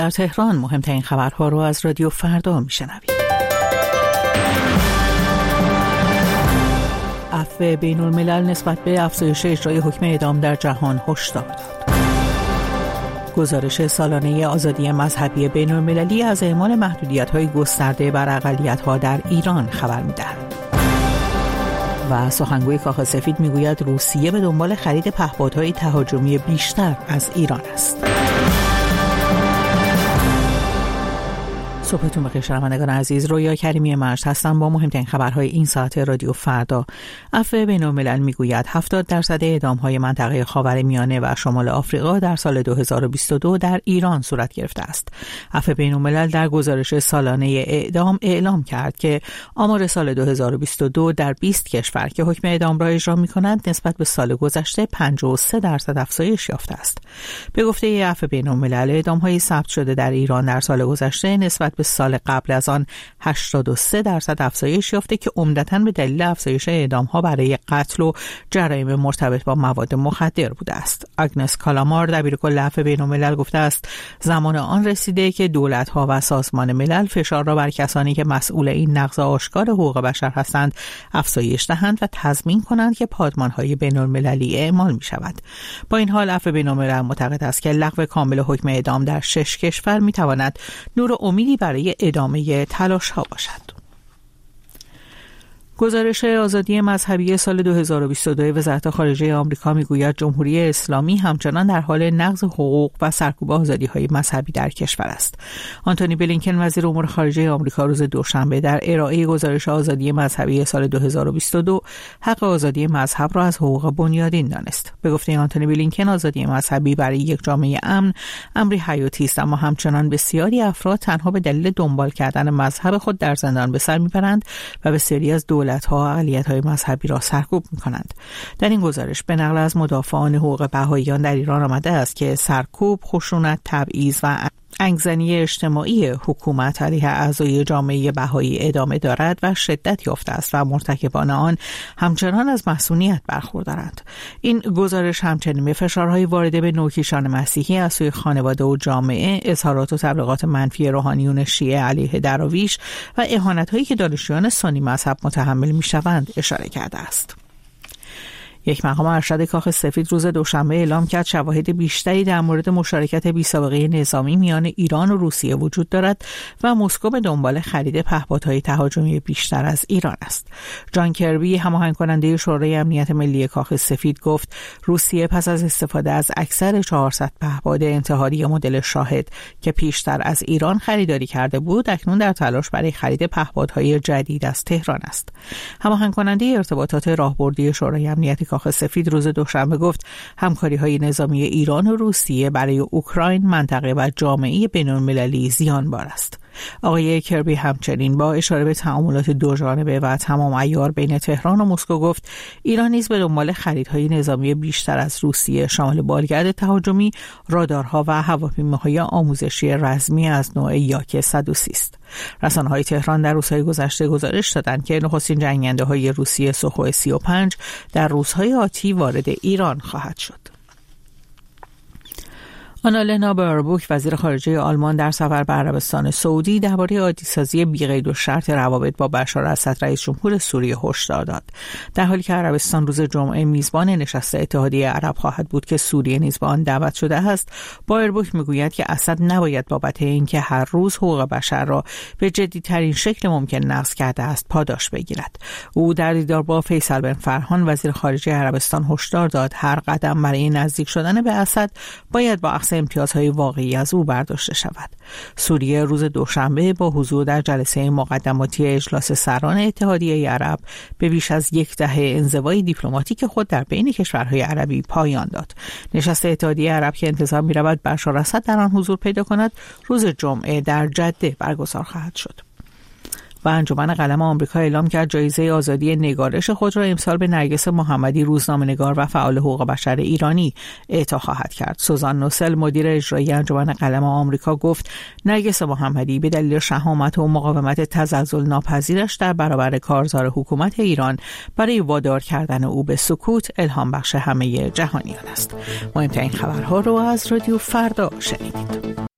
در تهران مهمترین خبرها رو از رادیو فردا میشنوید. عفو بین الملل نسبت به افزایش اجرای حکم اعدام در جهان هشدار داد. گزارش سالانه آزادی مذهبی بین المللی از اعمال محدودیت‌های گسترده بر اقلیت‌ها در ایران خبر می‌دهد. و سخنگوی کاخ سفید میگوید روسیه به دنبال خرید پهپادهای تهاجمی بیشتر از ایران است. صبحتون بخیر شنوندگان عزیز، رویا کریمی مشت هستم با مهمترین خبرهای این ساعت رادیو فردا. عفو بین الملل میگوید 70% اعدام‌های منطقه خاورمیانه و شمال آفریقا در سال 2022 در ایران صورت گرفته است. عفو بین الملل در گزارش سالانه اعدام اعلام کرد که آمار سال 2022 در 20 کشور که حکم اعدام را اجرا می‌کنند نسبت به سال گذشته 53% افزایش یافته است. به گفته عفو بین الملل اعدام‌های ثبت شده در ایران در سال گذشته نسبت به سال قبل از آن 83% افزایش یافته که عمدتاً به دلیل افزایش اعدام‌ها برای قتل و جرایم مرتبط با مواد مخدر بوده است. آگنس کالامار دبیرکل عفو بین الملل گفته است زمان آن رسیده که دولت‌ها و سازمان ملل فشار را بر کسانی که مسئول این نقض آشکار حقوق بشر هستند افزایش دهند و تضمین کنند که پادمان‌های بین‌المللی اعمال می‌شود. با این حال عفو بین الملل معتقد است که لغو کامل حکم اعدام در 6 کشور می‌تواند نور امیدی برای ادامه تلاش‌ها باشد. گزارش آزادی مذهبی سال 2022 وزارت خارجه آمریکا میگوید جمهوری اسلامی همچنان در حال نقض حقوق و سرکوب آزادی‌های مذهبی در کشور است. آنتونی بلینکن وزیر امور خارجه آمریکا روز دوشنبه در ارائه گزارش آزادی مذهبی سال 2022 حق آزادی مذهب را از حقوق بنیادین دانست. به گفته آنتونی بلینکن آزادی مذهبی برای یک جامعه امن امری حیاتی است، اما همچنان بسیاری افراد تنها به دلیل دنبال کردن مذهب خود در زندان به سر میبرند و بسیاری از دولت‌ها اقلیت‌های مذهبی را سرکوب می‌کنند. در این گزارش به نقل از مدافعان حقوق بهائیان در ایران آمده است که سرکوب، خشونت، تبعیض و انگزنی اجتماعی حکومت علیه اعضای جامعه بهایی ادامه دارد و شدت یافته است و مرتکبان آن همچنان از مسئولیت برخوردارند. این گزارش همچنین به فشارهای وارده به نوکیشان مسیحی از سوی خانواده و جامعه، اظهارات و تبلیغات منفی روحانیون شیعه علیه دراویش و اهانت‌هایی که دانشجویان سنی مذهب متحمل می‌شوند اشاره کرده است. یک مقام ارشد کاخ سفید روز دوشنبه اعلام کرد شواهد بیشتری در مورد مشارکت بی‌سابقه نظامی میان ایران و روسیه وجود دارد و مسکو به دنبال خرید پهپادهای تهاجمی بیشتر از ایران است. جان کربی، هماهنگ کننده شورای امنیت ملی کاخ سفید، گفت روسیه پس از استفاده از اکثر 400 پهپاد انتحاری مدل شاهد که پیشتر از ایران خریداری کرده بود، اکنون در تلاش برای خرید پهپادهای جدید از تهران است. هماهنگ کننده ارتباطات راهبردی شورای امنیت کاخ سفید روز دوشنبه گفت همکاری‌های نظامی ایران و روسیه برای اوکراین، منطقه و جامعه بین‌المللی زیانبار است. آقای کربی همچنین با اشاره به تعاملات دوجانبه و تمام عیار بین تهران و مسکو گفت ایران نیز به دنبال خریدهای نظامی بیشتر از روسیه شامل بالگرد تهاجمی، رادارها و هواپیماهای آموزشی رزمی از نوع یاک 130 است. رسانه‌های تهران در روزهای گذشته گزارش دادند که نخستین جنگنده‌های روسیه سوخوی 35 در روزهای آتی وارد ایران خواهد شد. آنالنا باربوک، وزیر خارجه آلمان، در سفر به عربستان سعودی درباره عادی‌سازی بی‌قید و شرط روابط با بشار اسد رئیس جمهور سوریه هشدار داد. در حالی که عربستان روز جمعه میزبان نشست اتحادیه عرب خواهد بود که سوریه نیز به آن دعوت شده است، باربوک میگوید که اسد نباید بابت اینکه هر روز حقوق بشر را به جدی‌ترین شکل ممکن نقض کرده است پاداش بگیرد. او در دیدار با فیصل بن فرهان وزیر خارجه عربستان هشدار داد هر قدم برای نزدیک شدن به اسد باید با امتیازهای واقعی از او برداشته شود. سوریه روز دوشنبه با حضور در جلسه مقدماتی اجلاس سران اتحادیه عرب به بیش از 10 دهه انزوای دیپلماتیک خود در بین کشورهای عربی پایان داد. نشست اتحادیه عرب که انتظار می‌رود بشار اسد در آن حضور پیدا کند، روز جمعه در جده برگزار خواهد شد. و انجمن قلم آمریکا اعلام کرد جایزه آزادی نگارش خود را امسال به نرگس محمدی، روزنامه‌نگار و فعال حقوق بشر ایرانی، اعطا خواهد کرد. سوزان نوسل، مدیر اجرایی انجمن قلم آمریکا، گفت نرگس محمدی به دلیل شهامت و مقاومت تزلزل ناپذیرش در برابر کارزار حکومت ایران برای وادار کردن او به سکوت الهام بخش همه جهانیان است. مهمترین خبرها رو از رادیو فردا شنیدید.